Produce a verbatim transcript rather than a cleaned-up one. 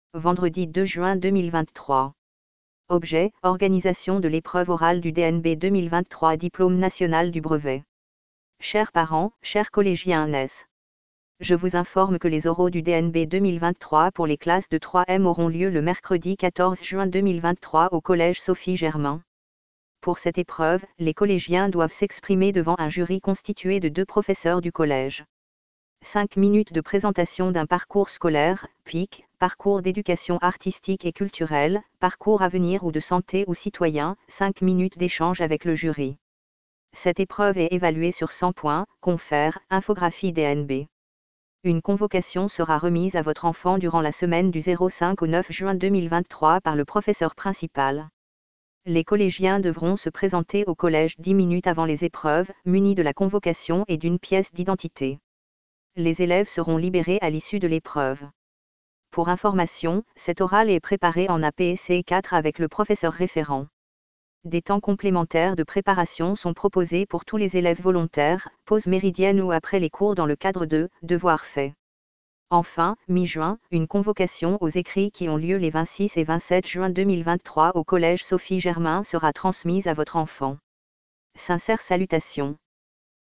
vendredi deux juin deux mille vingt-trois. Objet, organisation de l'épreuve orale du D N B deux mille vingt-trois, diplôme national du brevet. Chers parents, chers collégiens N E S. Je vous informe que les oraux du D N B deux mille vingt-trois pour les classes de trois M auront lieu le mercredi quatorze juin deux mille vingt-trois au collège Sophie Germain. Pour cette épreuve, les collégiens doivent s'exprimer devant un jury constitué de deux professeurs du collège. cinq minutes de présentation d'un parcours scolaire, P I C, parcours d'éducation artistique et culturelle, parcours avenir ou de santé ou citoyen, cinq minutes d'échange avec le jury. Cette épreuve est évaluée sur cent points, confère, infographie D N B. Une convocation sera remise à votre enfant durant la semaine du zéro cinq au neuf juin deux mille vingt-trois par le professeur principal. Les collégiens devront se présenter au collège dix minutes avant les épreuves, munis de la convocation et d'une pièce d'identité. Les élèves seront libérés à l'issue de l'épreuve. Pour information, cet oral est préparé en A P C quatre avec le professeur référent. Des temps complémentaires de préparation sont proposés pour tous les élèves volontaires, pause méridienne ou après les cours dans le cadre de « devoirs faits ». Enfin, mi-juin, une convocation aux écrits qui ont lieu les vingt-six et vingt-sept juin deux mille vingt-trois au collège Sophie Germain sera transmise à votre enfant. Sincères salutations.